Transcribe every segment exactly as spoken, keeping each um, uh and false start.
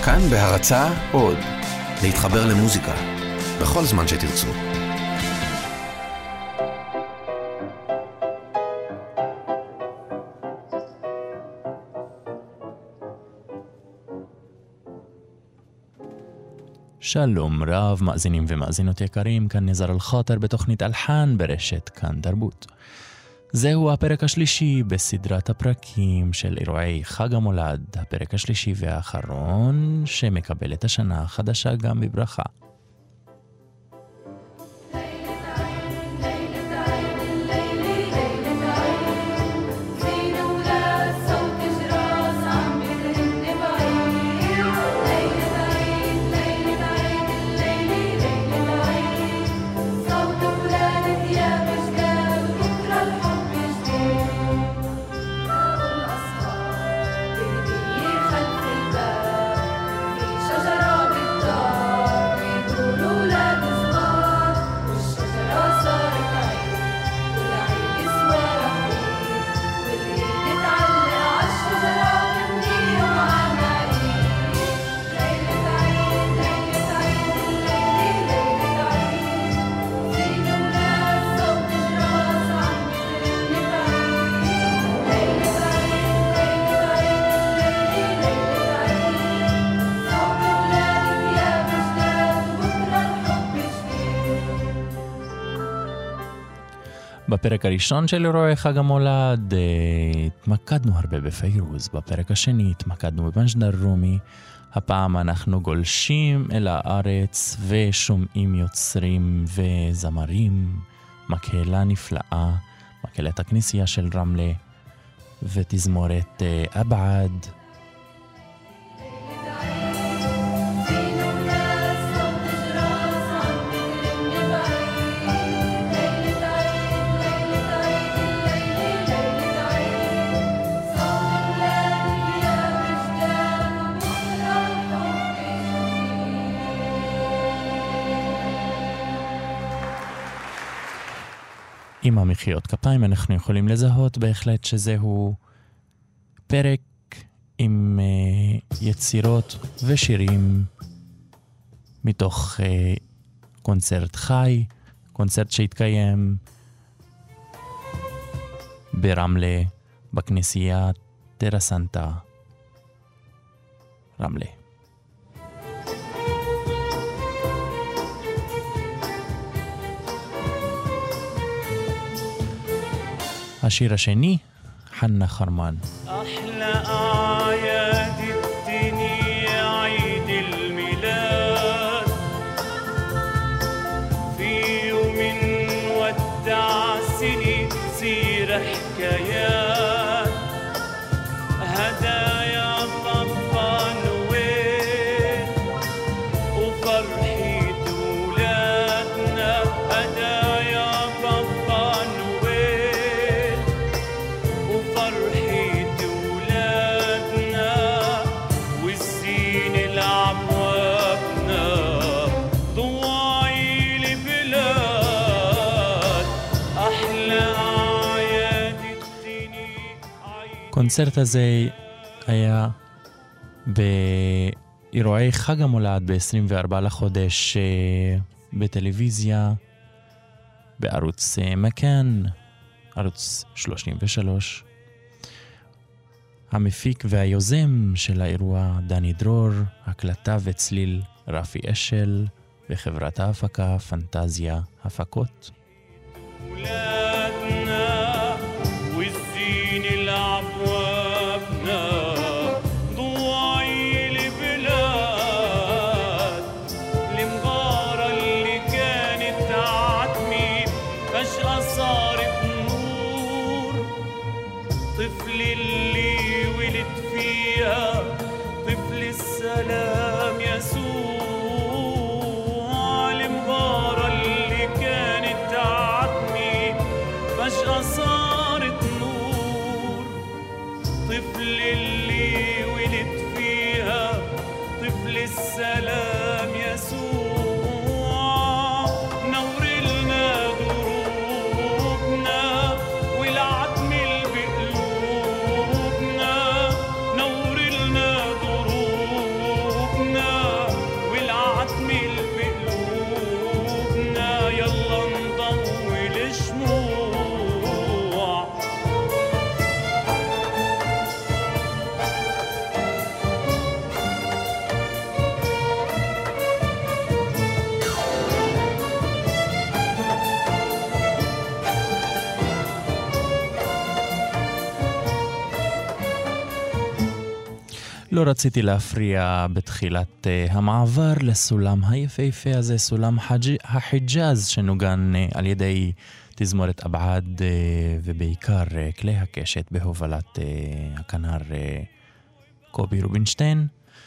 כאן בהרצאה עוד, להתחבר למוזיקה, בכל זמן שתרצו. שלום רב, מאזינים ומאזינות יקרים, כאן נזר אל-חאטר בתוכנית אלחן ברשת כאן תרבות. זהו הפרק השלישי בסדרת הפרקים של אירועי חג המולד, הפרק השלישי והאחרון שמקבל את השנה החדשה גם בברכה. בפרק הראשון של אירועי חג המולד התמקדנו הרבה בפיירוז, בפרק השני התמקדנו במג'ד אל-רומי. הפעם אנחנו גולשים אל הארץ ושומעים יוצרים וזמרים, מקהלה נפלאה, מקהלת הכנסייה של רמלה ותזמורת אבעד. עם המחיאות כפיים אנחנו יכולים לזהות בהחלט שזהו פרק עם uh, יצירות ושירים מתוך uh, קונצרט חי, קונצרט שהתקיים ברמלה, בכנסייה טרה סנטה, רמלה. השיר השני, חנה חרמן. أحلى أعياد الدنيا عيد الميلاد في يوم ودع سنين سير حكايات هدايا بابا نويل وفرحة ولادنا هدايا بابا نويل وفرحة ولادنا والزين العبوابنا ضواعي البلاد أحلى أعياد الدنيا. הקונצרט הזה היה באירועי חג המולד ב-עשרים וארבעה לחודש בטלוויזיה, בערוץ מכאן, ערוץ שלושים ושלוש. המפיק והיוזם של האירוע דני דרור, הקלטה וצליל רפי אשל, וחברת ההפקה פנטזיה הפקות. ولادنا والزين العبوابنا ضواعي البلاد المغارة اللي كانت عتمي فجأة صارت نور طفل اللي ولد فيها طفل السلام يسوع المغارة اللي كانت عتمي فجأة صارت نور طفل اللي ولد فيها طفل السلام يسوع نور لنا دروبنا والعتم اللي بقلوبنا نور لنا دروبنا לא רציתי להפריע בתחילת uh, המעבר לסולם היפהפה הזה, סולם חג'- החיג'אז שנוגן uh, על ידי תזמורת אבעד uh, ובעיקר uh, כלי הקשת בהובלת uh, הכנר uh, קובי רובינשטיין.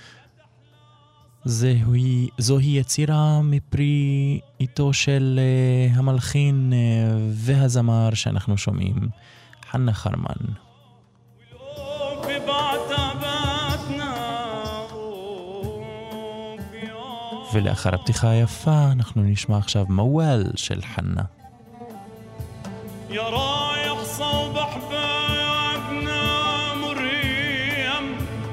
זוהי, זוהי יצירה מפרי איתו של uh, המלחין uh, והזמר שאנחנו שומעים, חנה חרמן. ולאחר הפתיחה היפה אנחנו נשמע עכשיו מוואל של חנה. يا رايح صوب احبابنا مريم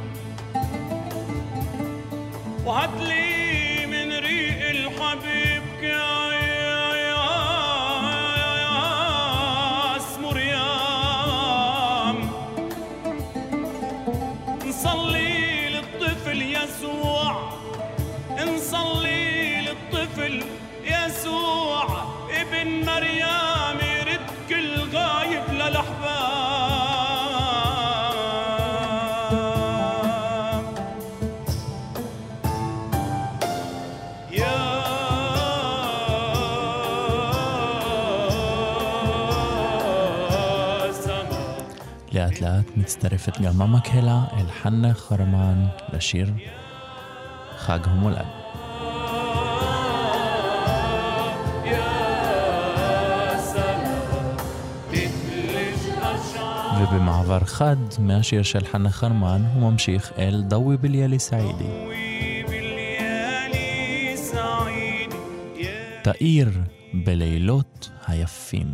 وهات لي من ريق الحبيب يا يا يا يا مريم نصلي للطفل يسوع نصلي للطفل يسوع ابن مريم يرد كل غايب للأحباب يا سما. לאט לאט מצטרפת גם המקהלה אל חנה חרמן לשיר חג המולד. ובמעבר חד מהשיר של חנה חרמן הוא ממשיך אל דווי בליאלי סעידי. תאיר בלילות היפים.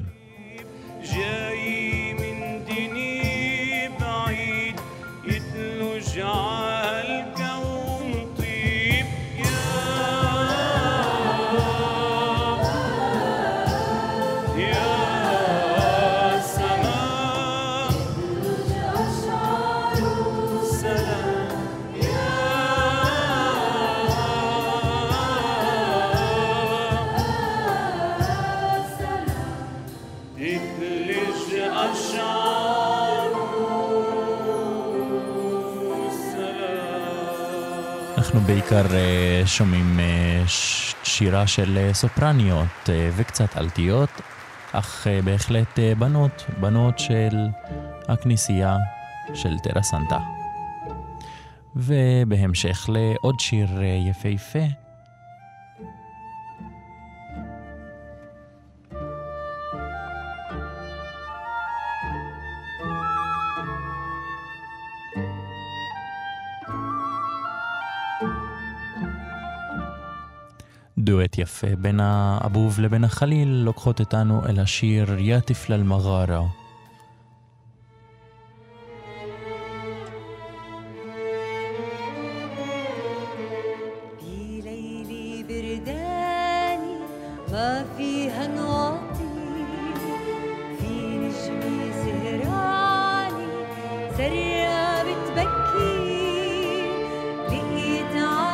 אנחנו בעיקר uh, שומעים uh, שירה של uh, סופרניות uh, וקצת אלתיות, אך uh, בהחלט uh, בנות, בנות של הכנסייה של טרה סנטה. ובהמשך לעוד שיר uh, יפהפה. דואט יפה בין האבוב לבין החליל לוקחות אותנו אל השיר יא תפלה אל-מג'ארה. بليلي برداني ما فيها نواطي في نجمي سهراني سرية بتبكي لقيت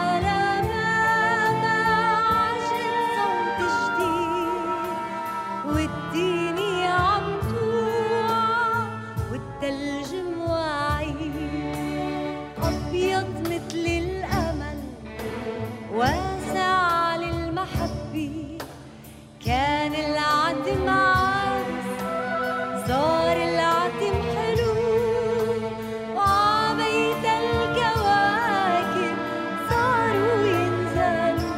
واسع للمحبة كان العتم عارس صار العتم حلو وعبيت الكواكب صاروا ينزلوا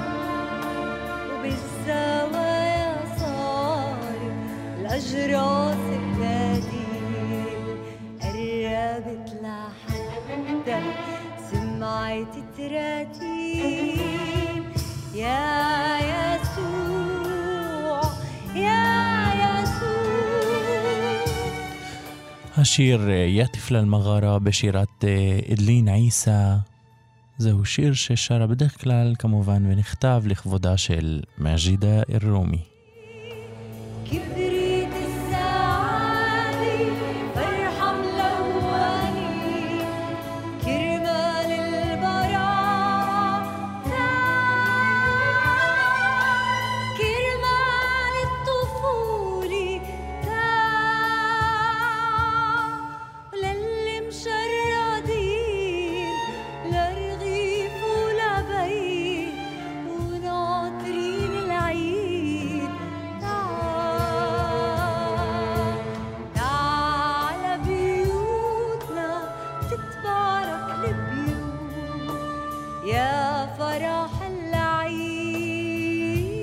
وبالزوايا صار الأجراس البديل قربت لحتى سمعت تراتيل يا يسوع يا يسوع. השיר יא תפלה אל-מג'ארה בשירת אדלין עיסא זהו שיר ששרה בדרך כלל כמובן ונכתב לכבודה של מג'ידה אל-רומי. يا فرح العيد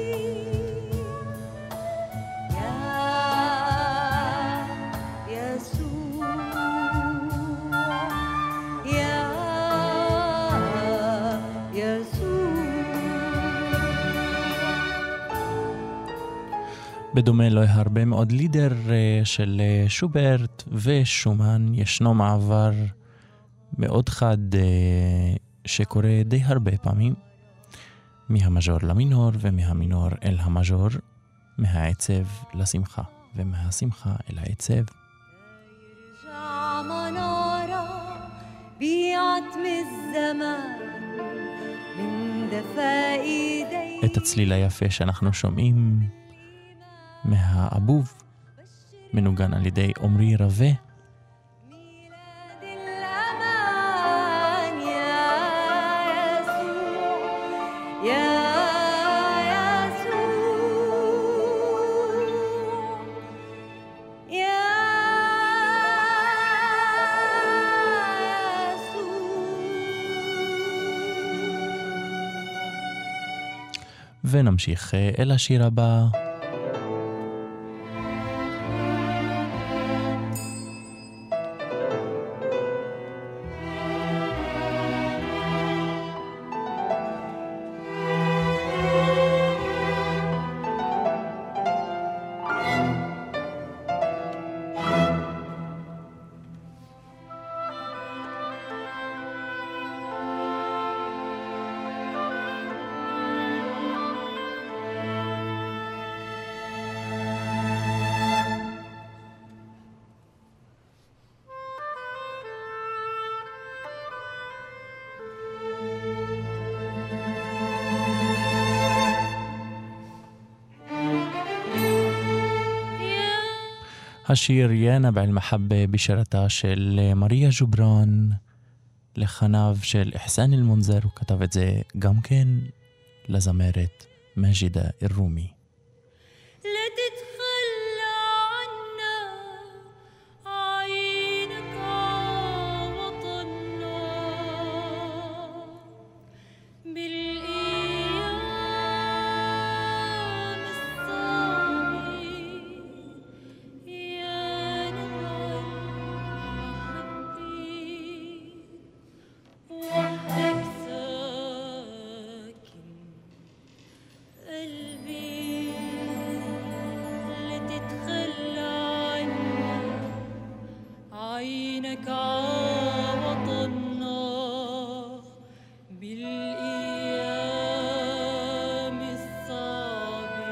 يا يسوع يا בדומה להרבה מאוד לידר של שוברט ושומן, ישנו מעבר מאוד חד שקורה די הרבה פעמים, מהמז'ור למינור ומהמינור אל המז'ור, מהעצב לשמחה ומהשמחה אל העצב. يرجع منارة بعتم الزمان من دفا ايدي את הצליל היפה שאנחנו שומעים מהאבוב, מנוגן על ידי עומרי רווה. ميلاد الأمان يا يسوع يا يسوع يا يسوع. ונמשיך אל השיר הבא. השיר יא נבע אל-מחבה בשירתה של מריה ג'ובראן לחניו של אחסן אל-מונזר, הוא כתב את זה גם כן לזמרת מג'ידה אל-רומי. لا تتخلى عنا عينك عوضنا بالأيام الصعبة يا نبع المحبة وحدك ساكن قلبي لا تتخلى عنا عينك عوضنا بالأيام الصعبة.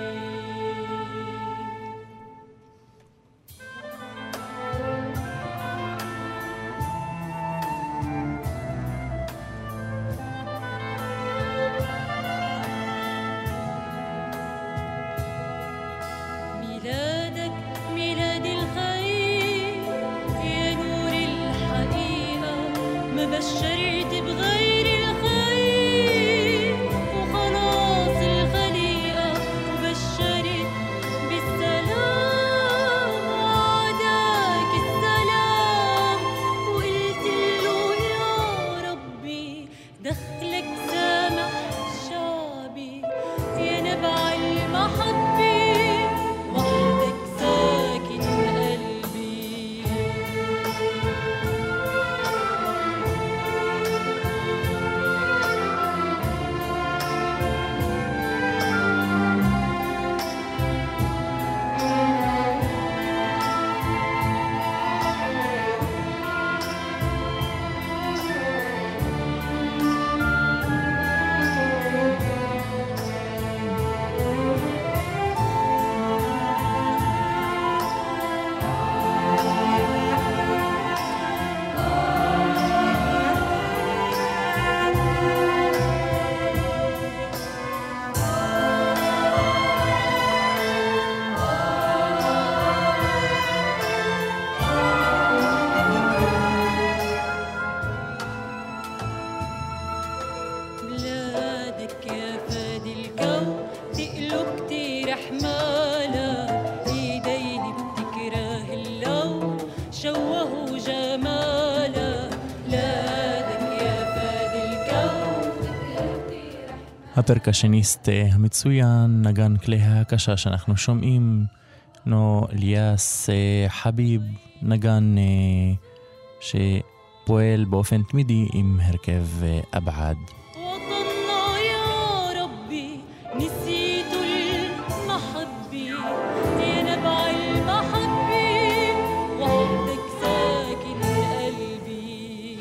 ميلادك ميلاد الخير يا نور الحقيقة، ما بشرت بغير الخير وخلاص الخليقة، وبشرت بالسلام وعداك السلام، وقلت له يا ربي دخلك سامح شعبي يا نبع المحبة وحدك ساكن قلبي. הפרקשניסט המצוין, נגן כלי ההקשה שאנחנו שומעים, נו אליאס חביב, נגן שפועל באופן תמידי עם הרכב אבעד. وطننا يا ربي نسيت المحبة يا نبع المحبة وحدك ساكن قلبي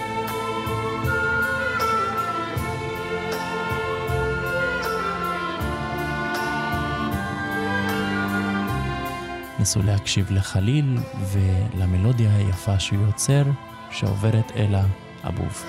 נסו להקשיב לחליל ולמלודיה היפה שהוא יוצר שעוברת אל האבוב.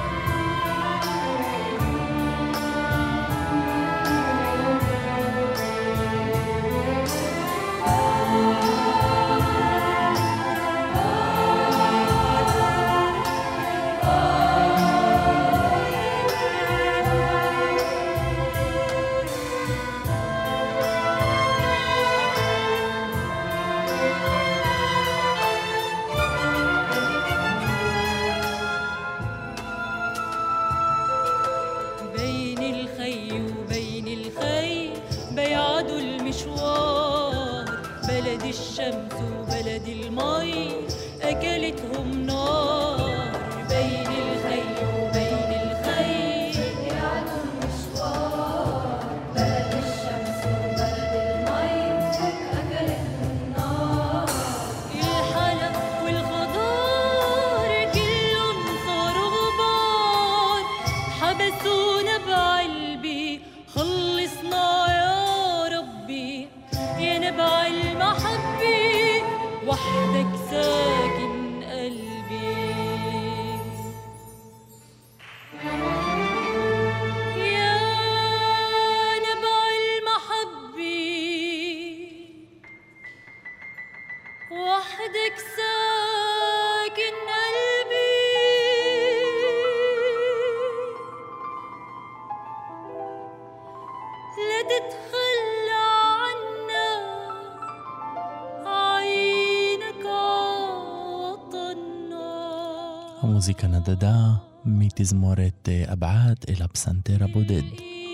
המוזיקה נדדה מתזמורת אבעד אל הפסנתר הבודד.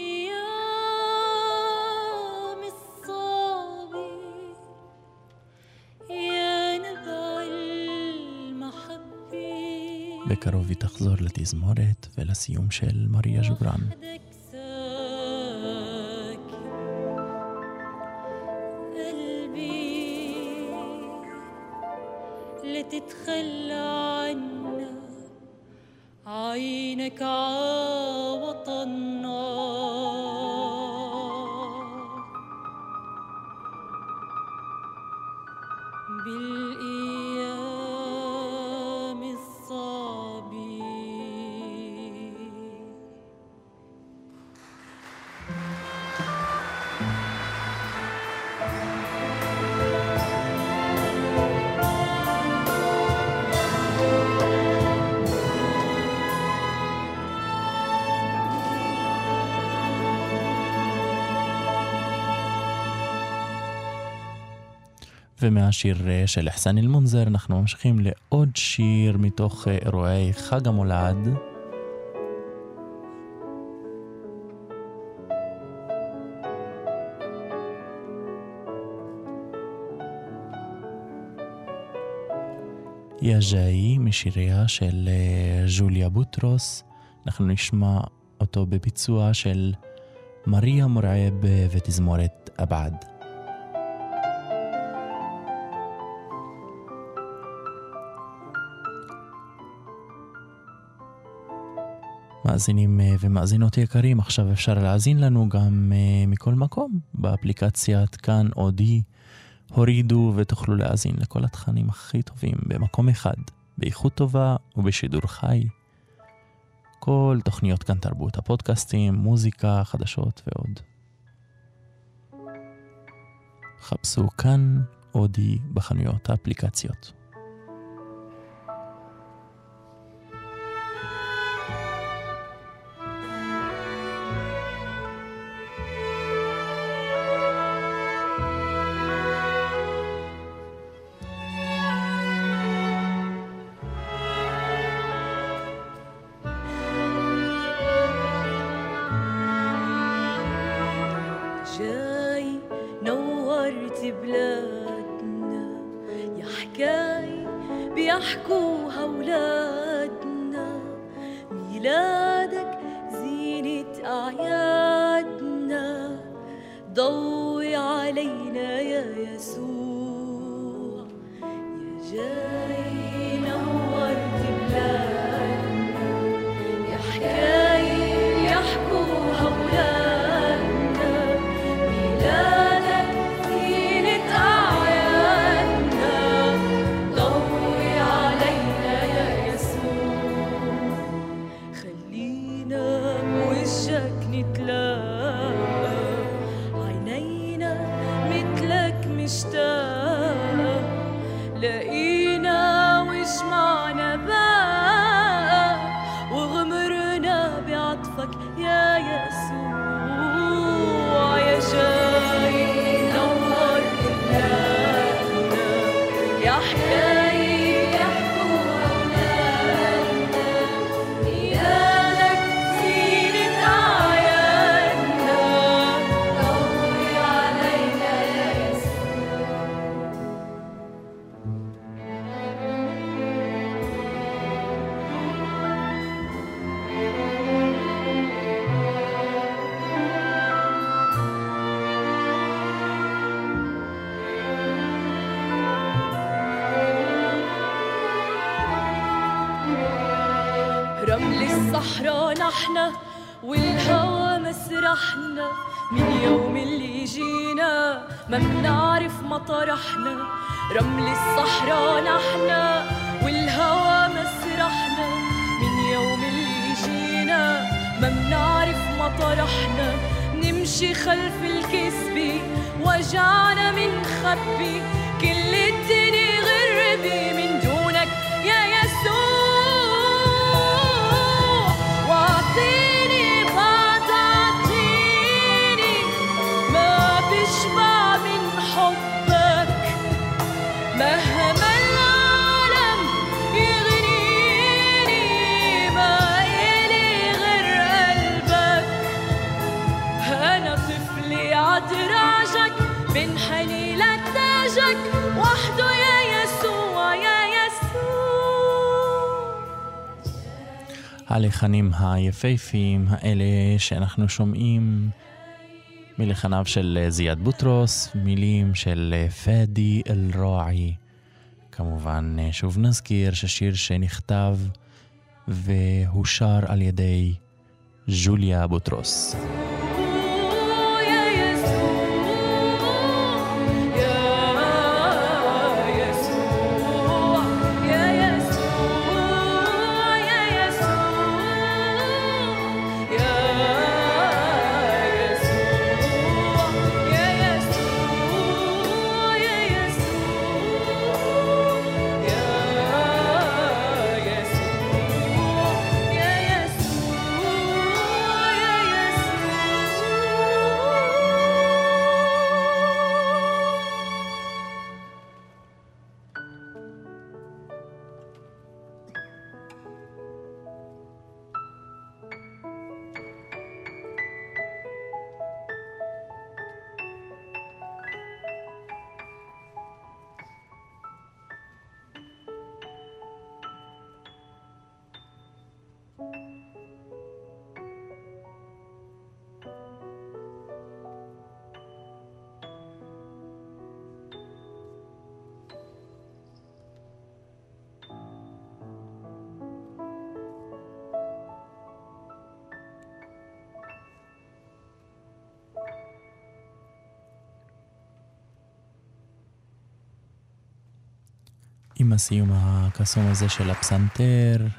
בקרוב היא תחזור לתזמורת ולסיום של מריה ג'ובראן. تتخلى عنا عينك عوطنا بالأيام الصعبة ומהשיר של אחסן אל-מונזר אנחנו ממשיכים לעוד שיר מתוך אירועי חג המולד. יא ג'אי משיריה של ג'וליה בוטרוס. אנחנו נשמע אותו בביצוע של מריה מורעב ותזמורת אבעד. מאזינים ומאזינות יקרים, עכשיו אפשר להאזין לנו גם מכל מקום באפליקציית כאן אודי. הורידו ותוכלו להאזין לכל התכנים הכי טובים במקום אחד, באיכות טובה ובשידור חי. כל תוכניות כאן תרבות, הפודקאסטים, מוזיקה, חדשות ועוד. חפשו כאן אודי בחנויות האפליקציות. جاي نورت بلادنا، يا حكاي بيحكوها ولادنا، ميلادك زينة أعيادنا، ضوي علينا يا يسوع، يا جاي نورت بلادنا، يا حكاي بيحكوها ولادنا، ميلادك زينة أعيادنا، ضوي علينا يا يسوع، خلينا بوجهك نتلاقى، عينينا مثلك مشتاقة، لقينا وجمعنا بقى، وغمرنا بعطفك يا يسوع، يا جاي نور بلادنا، يا حكاي يحكوها ولادنا، ميلادك زينة أعيادنا، ضوي علينا يا يسوع. رمل الصحراء نحنا والهوى مسرحنا، من يوم اللي جينا ما منعرف مطرحنا، رمل الصحراء نحنا والهوى مسرحنا، من يوم اللي جينا ما منعرف مطرحنا، نمشي خلف الكذب وجعنا منخبي، كل الدنيا غربي من دونك يا يسوع، واعطيني بعد اعطيني ما بشبع من حبك، مهما العالم يغنيني ما إلي غير قلبك، أنا طفلي عدراجك بنحني لتاجك وحده يا يسوع، يا يسوع. הלחנים היפהפיים האלה שאנחנו שומעים מלחניו של זיאד בוטרוס, מילים של פאדי אל-ראעי. כמובן שוב נזכיר ששיר שנכתב והושר על ידי ג'וליה בוטרוס. עם הסיום הקסום הזה של הפסנתר,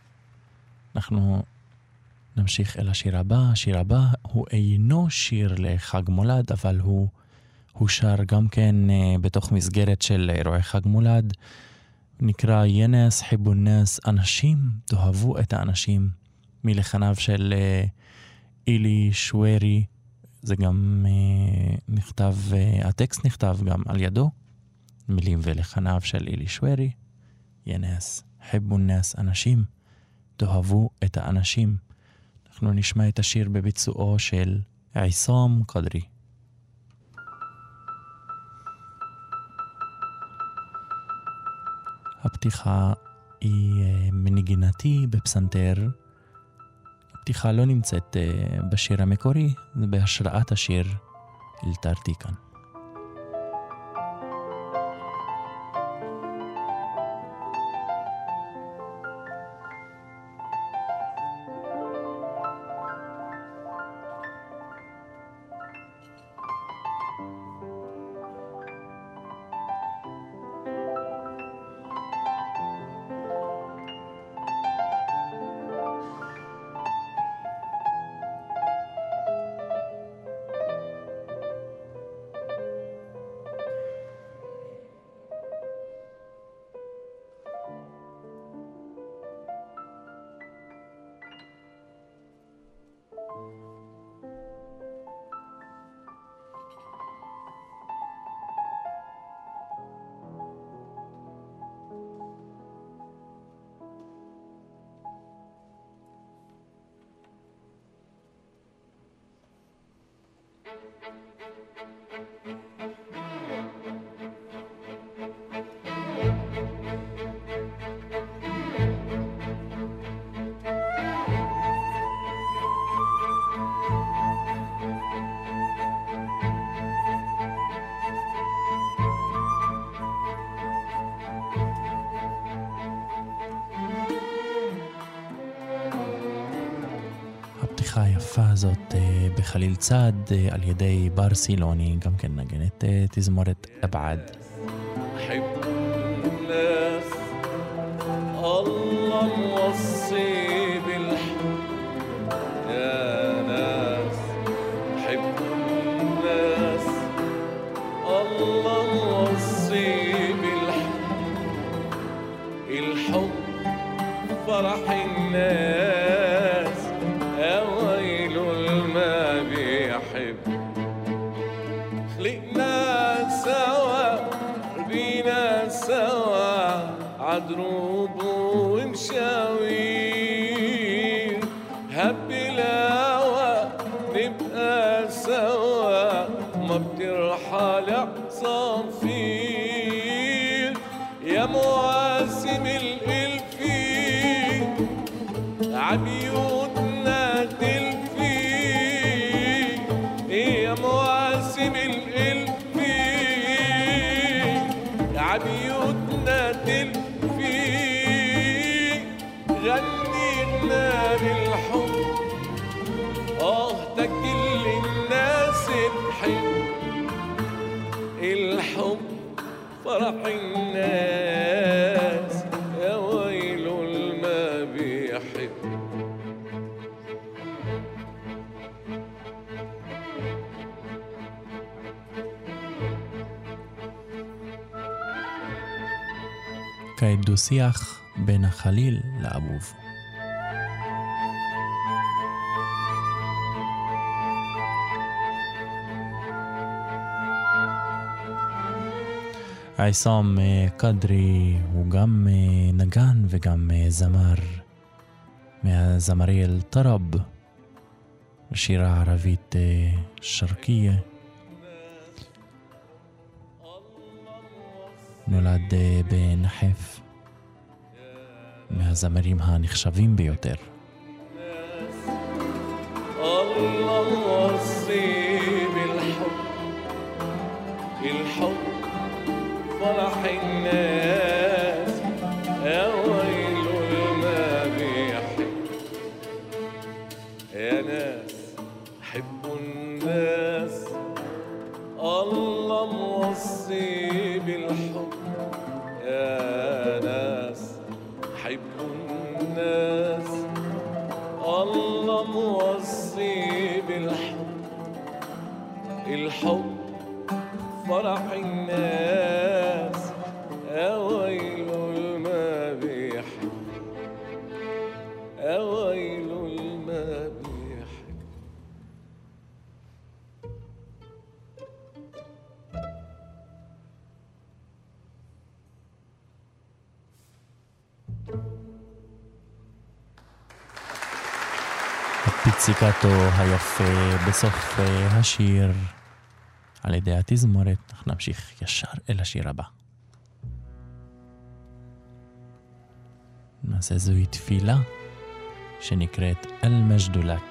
אנחנו נמשיך אל השיר הבא. השיר הבא הוא אינו שיר לחג מולד, אבל הוא, הוא שר גם כן בתוך מסגרת של אירועי חג מולד. נקרא ינס חיבו נס, אנשים תאהבו את האנשים, מלחניו של אילי שוורי. זה גם נכתב, הטקסט נכתב גם על ידו, מילים ולחניו של אילי שוורי. ינס חיבו נס, אנשים תאהבו את האנשים. אנחנו נשמע את השיר בביצועו של עיסام קדרי. הפתיחה היא מנגינתי בפסנתר. הפתיחה לא נמצאת בשיר המקורי, זה בהשראת השיר אלתרתי כאן. הפתיחה היפה הזאת בחליל צד על ידי בר סילוני, גם כן נגנת תזמורת אבעד. حب الناس الله موصي بالحب يا ناس حب الناس الله موصي بالحب الحب فرح الناس يا ويل ما بيحب خلقنا سوا ربينا سوا عدروب ومشاوير هب الهوى نبقى سوا ما بترحل عصافير يا مواسم الالفين عبيوتنا تلفين يا مواسم الالفين عبيوتنا تلفين غنينا للحب اه تكل الناس تحب الحب فرح الناس يا ويل ما بيحب כעת דו שיח בין החליל לאבוב. עיסאם קדרי הוא גם נגן וגם זמר מהזמרי אל-טרב, שירה ערבית שרקיה. נולד בנחף, מהזמרים הנחשבים ביותר. الله موصي بالحب الحب فرح الناس يا ويل ما بيحب يا ناس حبوا الناس الله موصي بالحب يا ناس حبوا الناس الله موصي بالحب الحب فرح الناس يا ويل ما بيحب يا ويل ما بيحب הפיציקטו היפה בסוף השיר על ידי התזמורת. אנחנו נמשיך ישר אל השיר הבא. נעשה זוהי תפילה שנקראת אל-מג'ד לק.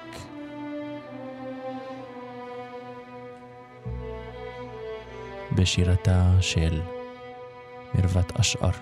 בשירתה של מרוות אשער.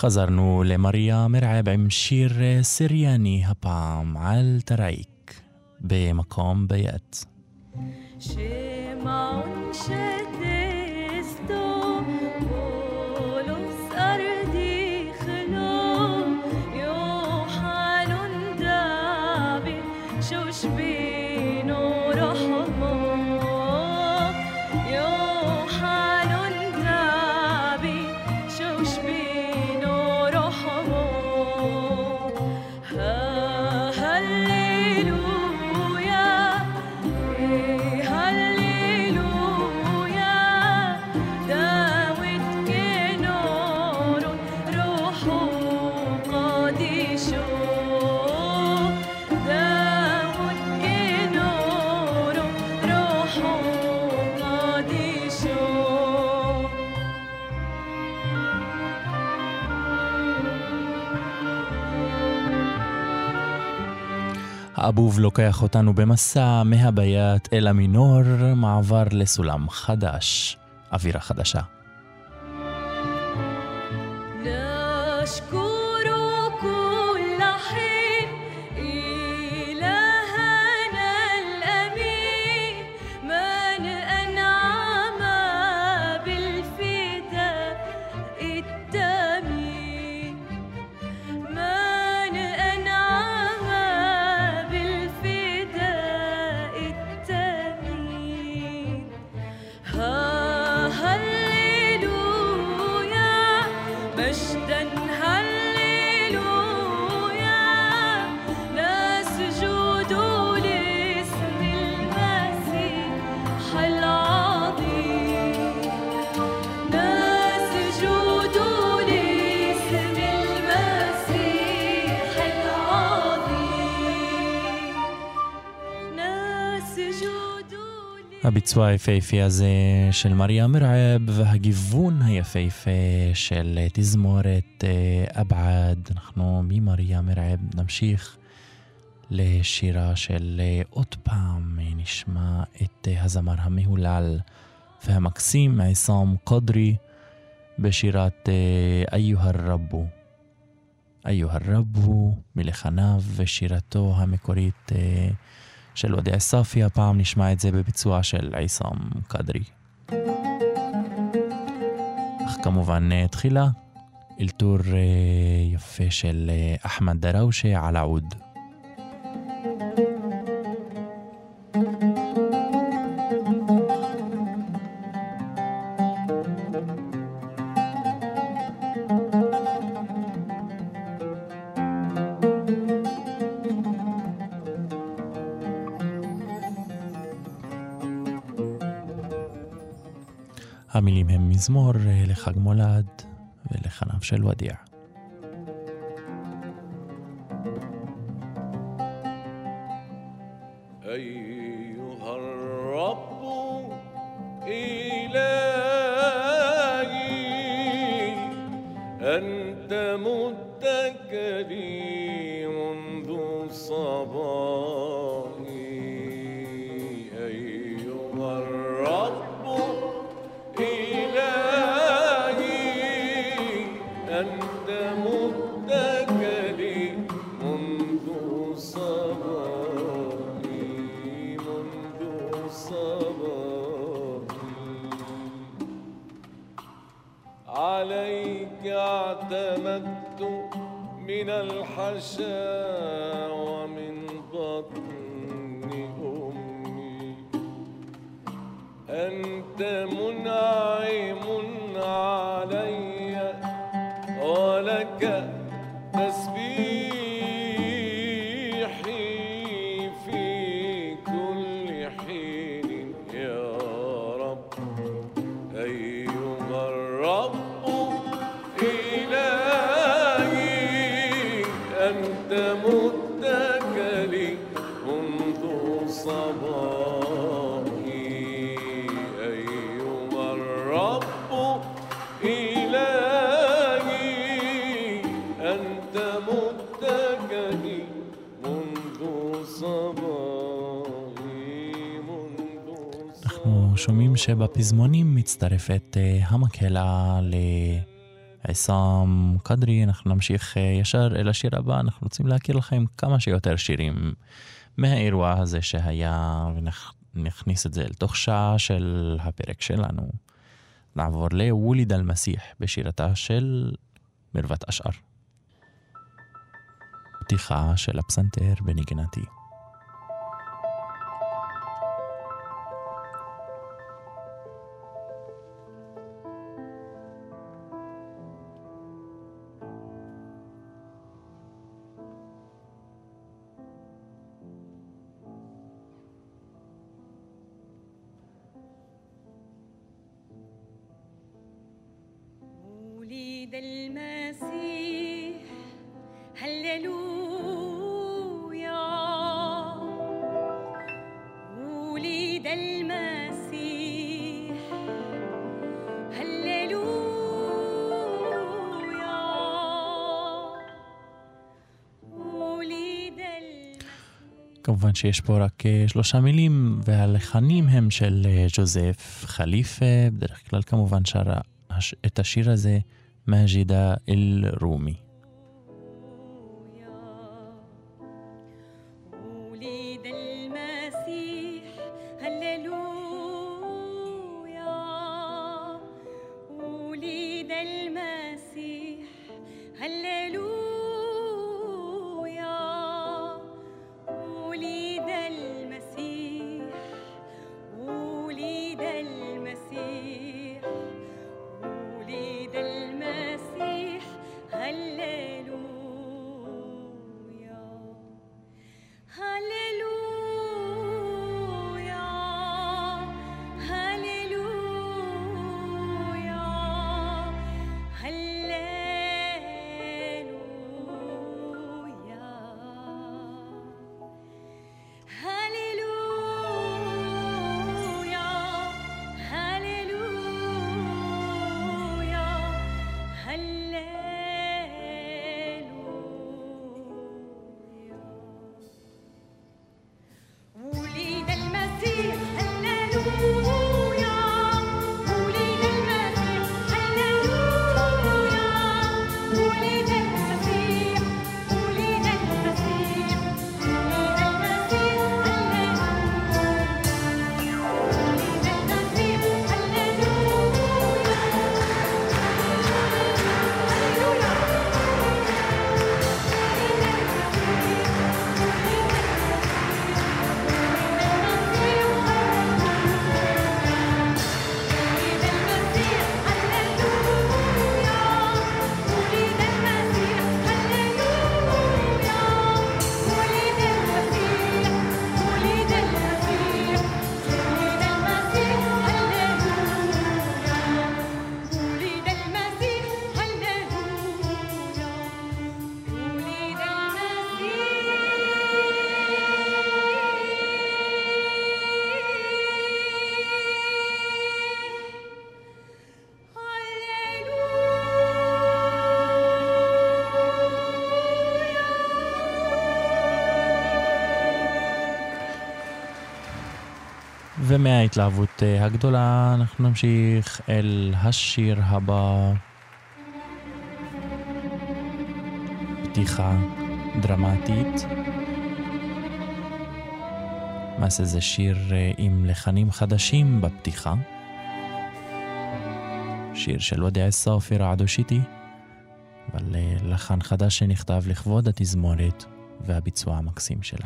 חזרנו למריה מרעב עם שיר סיריאני הפעם על תרעיק במקום ביד. שמעון שתסתו בולוס ארדי חלום יוחנון דבי שושבינו רחמו יוחנון דבי שושבינו רחמו הללויה האבוב לוקח אותנו במסע מהביית אל המינור, מעבר לסולם חדש, אווירה חדשה. הביצוע היפהפה הזה של מריה מרעב והגיוון היפהפה של תזמורת אבעד. אנחנו ממריה מרעב נמשיך לשירה של עוד פעם נשמע את הזמר המהולל והמקסים עיסאם קדרי בשירת איוה הרבו. איוה הרבו מלחניו ושירתו המקורית של ודע ספי. הפעם נשמע את זה בביצוע של עיסאם קדרי. אך כמובן תחילה אלתור יפה של אחמד דראושה על העוד. המילים הם מזמור לחג מולד ולחניו של ודיע. أيها الرب إلهي أنت متكلي منذ صباحي أيها الرب إلهي أنت متكلي منذ صباحي منذ صباحي عليك اعتمدت من الحشا ومن بطن أمي أنت منعم علي ولك تسبيحي في كل حين يا رب أيها الرب إلهي أنت متكلي منذ صباحي أيها الرب إلهي أنت متكلي منذ صباحي منذ אנחנו שומעים שבפזמונים מצטרפת המקהלה עסام קדרי. אנחנו נמשיך ישר אל השיר הבא. אנחנו רוצים להכיר לכם כמה שיותר שירים מהאירוע הזה שהיה, ונכניס את זה לתוך שעה של הפרק שלנו. נעבור לווליד אל-מסיח בשירתה של מרוות אשער, פתיחה של הפסנתר בנגנתי. ولد المسيح هللويا، ولد المسيح هللويا، ولد المسيح. כמובן שיש פה רק שלושה מילים, והלחנים הם של ג'וזף חליפה. בדרך כלל כמובן שרה את השיר הזה מאג'ידה אל-רומי. ولد المسيح هللويا، ولد المسيح هللويا، ولد المسيح، ولد المسيح، ولد المسيح هللويا، هللويا، هللويا، هللويا، هللويا، هللويا، هللويا. ولد المسيح هللويا، ولد المسيح هللويا، ولد المسيح، ولد المسيح، ولد المسيح هللويا، ولد المسيح ומההתלהבות הגדולה אנחנו נמשיך אל השיר הבא, פתיחה דרמטית. למעשה זה שיר עם לחנים חדשים בפתיחה, שיר של ודיע א-סאפי רעדושיתי, אבל לחן חדש שנכתב לכבוד התזמורת והביצוע המקסים שלה.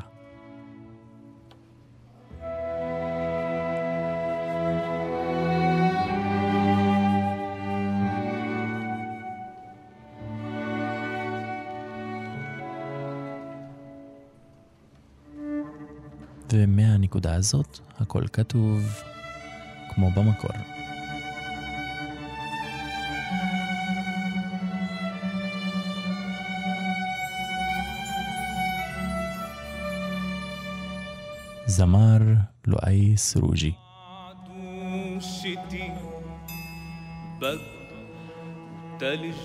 ומהנקודה הזאת הכל כתוב כמו במקור. זמר לואי סרוג'י. عدوشتي بد تلج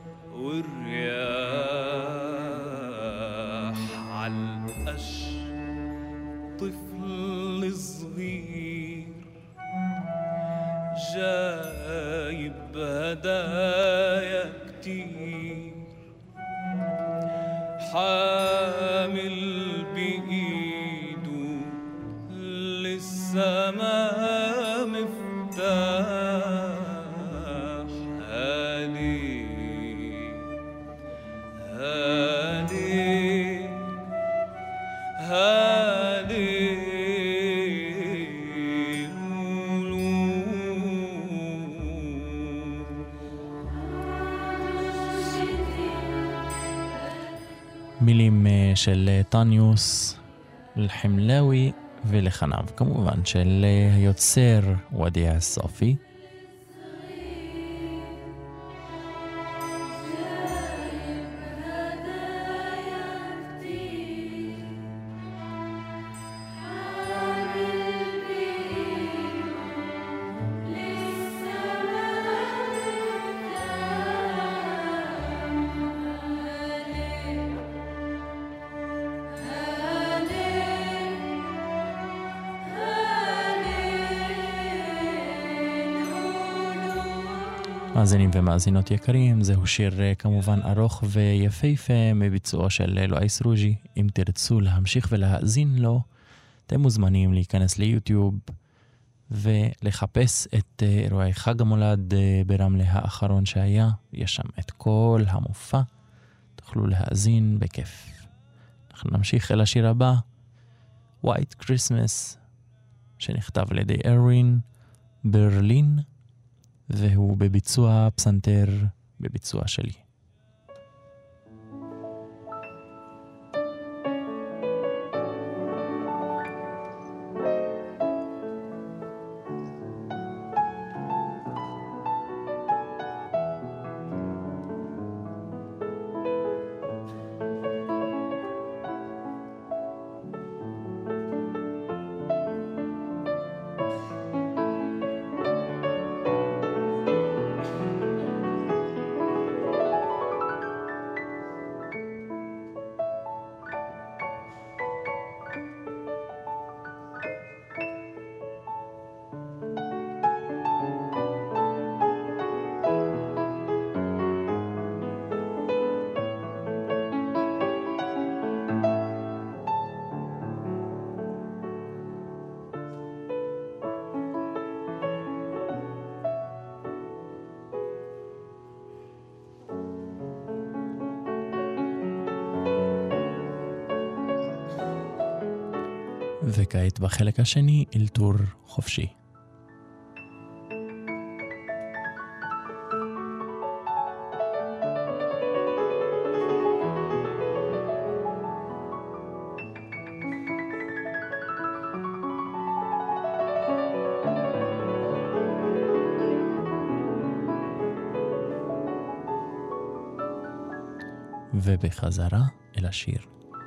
والرياح عالقش طفل صغير جايب هدايا كتير حامل بإيده للسماء مفتاح هاني هاني هاني מילים של טניוס לחמלאוי ולחניו, כמובן של היוצר ודיע הסופי. מאזינים ומאזינות יקרים, זהו שיר כמובן ארוך ויפהפה מביצועו של לואי סרוג'י. אם תרצו להמשיך ולהאזין לו, אתם מוזמנים להיכנס ליוטיוב ולחפש את אירועי חג המולד ברמלה האחרון שהיה. יש שם את כל המופע, תוכלו להאזין בכיף. אנחנו נמשיך אל השיר הבא, White Christmas, שנכתב על ידי ארווין ברלין, והוא בביצוע פסנתר, בביצוע שלי. וכעת בחלק השני, אלתור חופשי. ובחזרה אל השיר.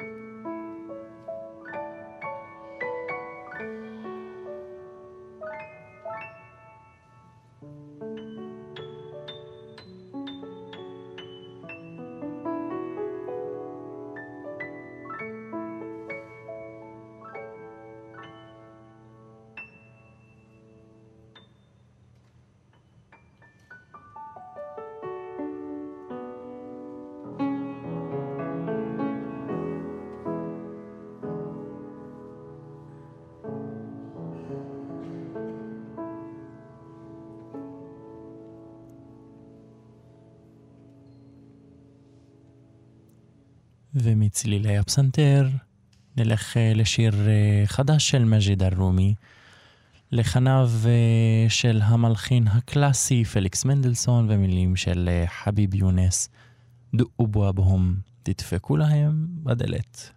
ומצלילי הפסנתר נלך לשיר חדש של מג'יד אל-רומי, לחניו של המלחין הקלאסי פליקס מנדלסון, ומילים של חביב יונס. דעו בוהבהם, תדפקו להם בדלת.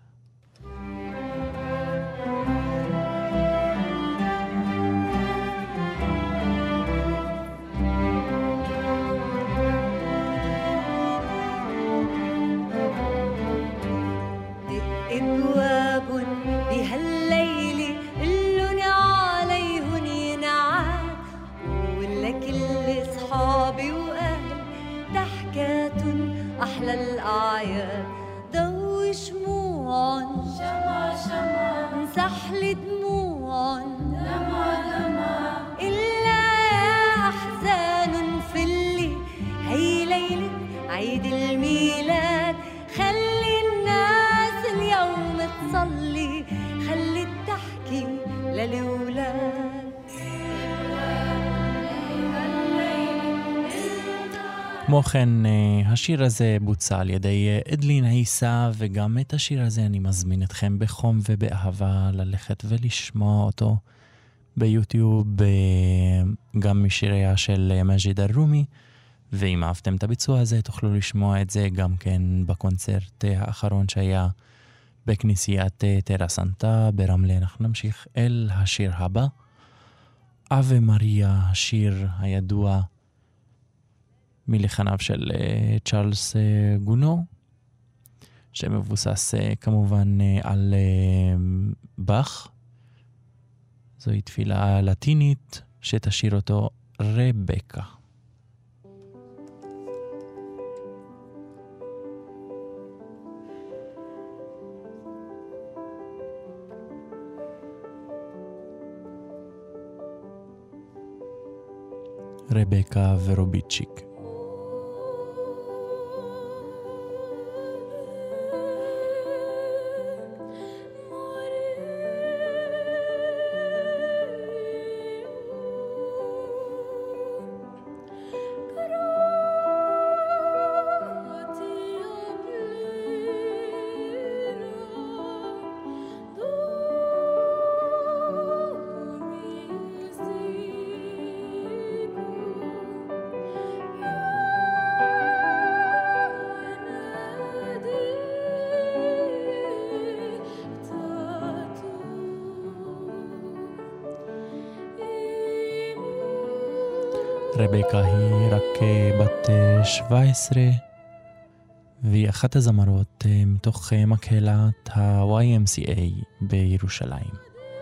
أحلى الأعياد ضوي شموع כמו כן, השיר הזה בוצע על ידי אדלין עיסא, וגם את השיר הזה אני מזמין אתכם בחום ובאהבה ללכת ולשמוע אותו ביוטיוב, גם משיריה של מג'יד אל-רומי, ואם אהבתם את הביצוע הזה תוכלו לשמוע את זה גם כן בקונצרט האחרון שהיה בכנסיית תרה סנטה ברמלה. אנחנו נמשיך אל השיר הבא, אבה מריה, השיר הידוע מלחניו של צ'ארלס גונו, שמבוסס כמובן על באך. זוהי תפילה לטינית שתשיר אותו רבקה. רבקה ורוביצ'יק. רבקה היא רק בת שבע עשרה, והיא אחת הזמרות מתוך מקהלת ה-וואי אם סי איי בירושלים.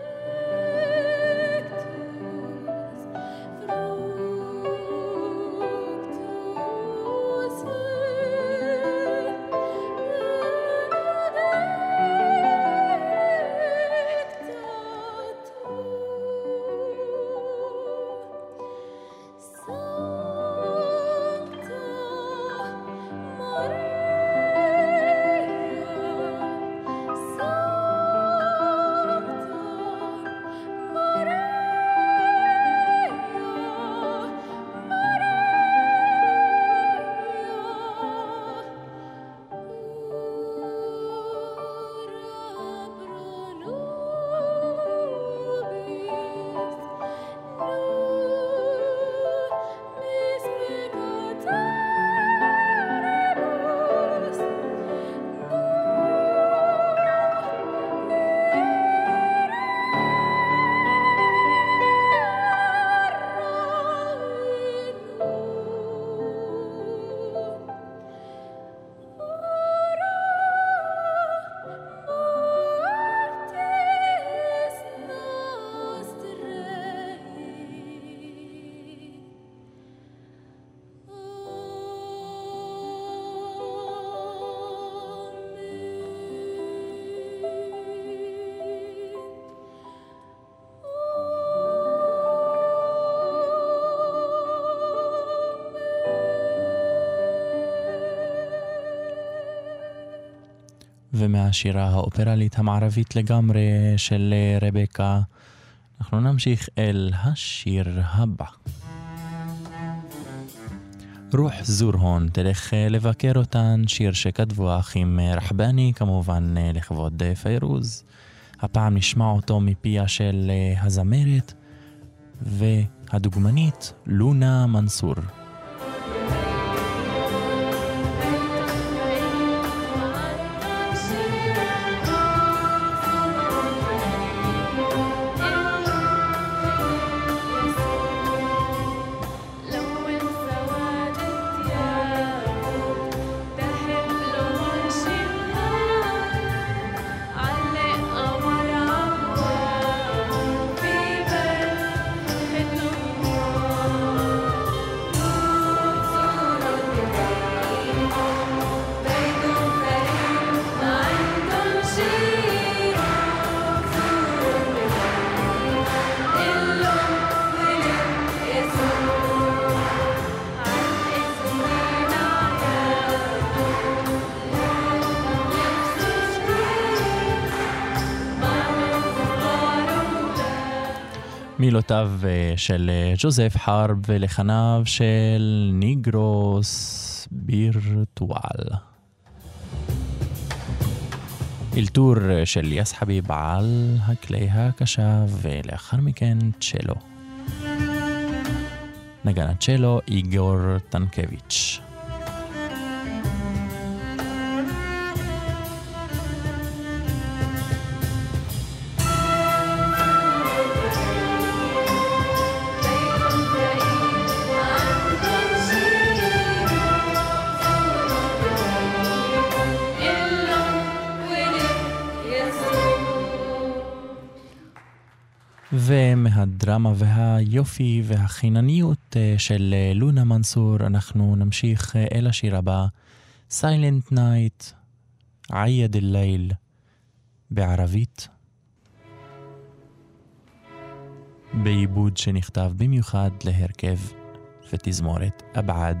ומהשירה האופרלית המערבית לגמרי של רבקה אנחנו נמשיך אל השיר הבא. רוח זור הון, תלך לבקר אותן, שיר שכתבו האחים רחבני, כמובן לכבוד פיירוז. הפעם נשמע אותו מפיה של הזמרת והדוגמנית לונה מנסור. Thank you. מילותיו של ג'וזף חרב ולחניו של ניגרוס בירטואל. אלתור של יאס חביב על הכלי הקשה ולאחר מכן צ'לו. נגן הצ'לו איגור טנקביץ'. ומהדרמה והיופי והחינניות של לונה מנסור אנחנו נמשיך אל השיר הבא, Silent Night, עייד אל-ליל, בערבית, בעיבוד שנכתב במיוחד להרכב ותזמורת אבעד.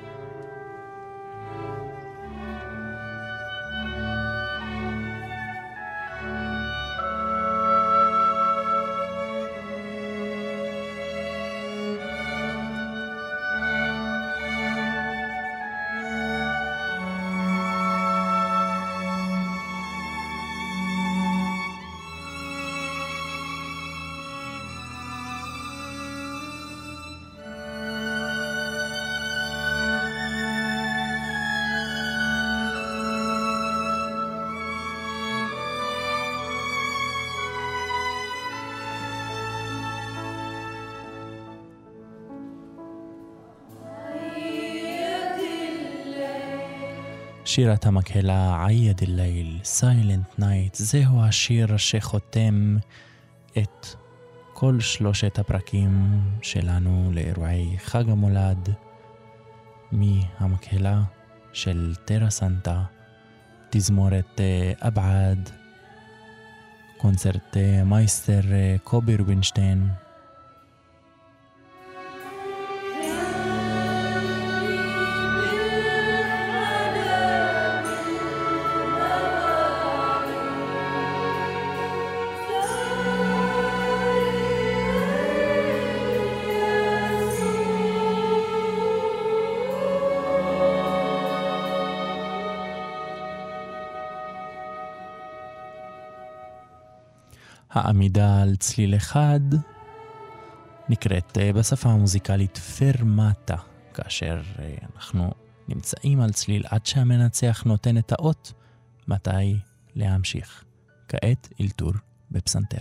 שירת המקהלה עייד אל-ליל, Silent Night, זהו השיר שחותם את כל שלושת הפרקים שלנו לאירועי חג המולד מהמקהלה של טרה סנטה, תזמורת אבעד, קונצרט מייסטר קובי רובינשטיין, העמידה על צליל אחד נקראת בשפה המוזיקלית פרמטה, כאשר אנחנו נמצאים על צליל עד שהמנצח נותן את האות מתי להמשיך. כעת אלתור בפסנתר.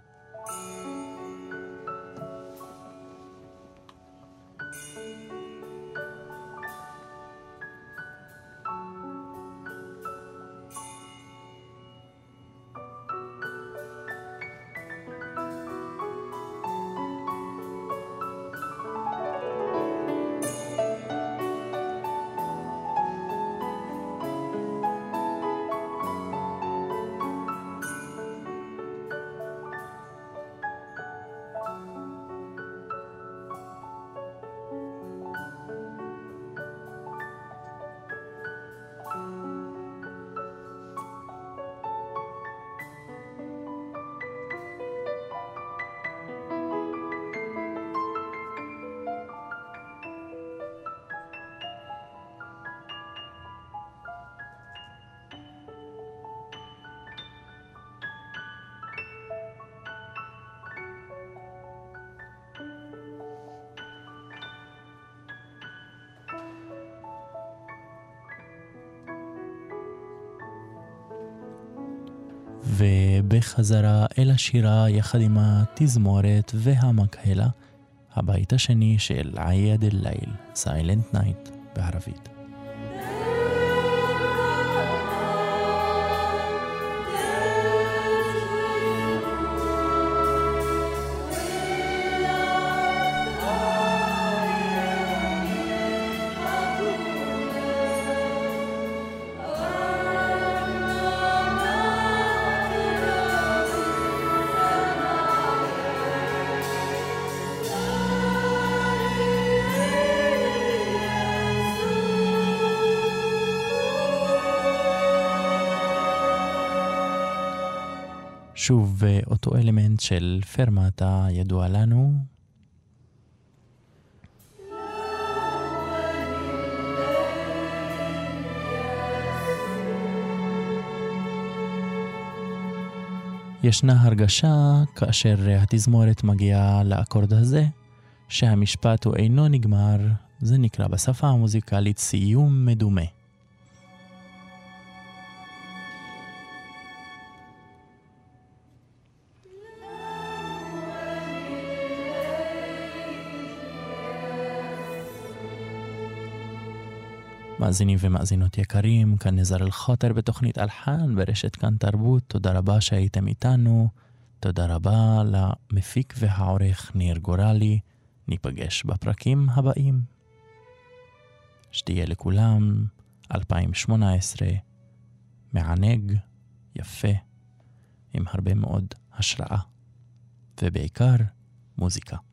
ובחזרה אל השירה יחד עם התזמורת והמקהלה, הבית השני של עייד אל-ליל, Silent Night בערבית. Thank you. שוב אותו אלמנט של פרמטה ידוע לנו. ישנה הרגשה כאשר התזמורת מגיעה לאקורד הזה, שהמשפט הוא אינו נגמר, זה נקרא בשפה המוזיקלית סיום מדומה. מאזינים ומאזינות יקרים, כאן נזר אל-חאטר בתוכנית אלחן ברשת כאן תרבות. תודה רבה שהייתם איתנו, תודה רבה למפיק והעורך ניר גורלי. ניפגש בפרקים הבאים. שתהיה לכולם אלפיים ושמונה עשרה מענג, יפה, עם הרבה מאוד השראה ובעיקר מוזיקה.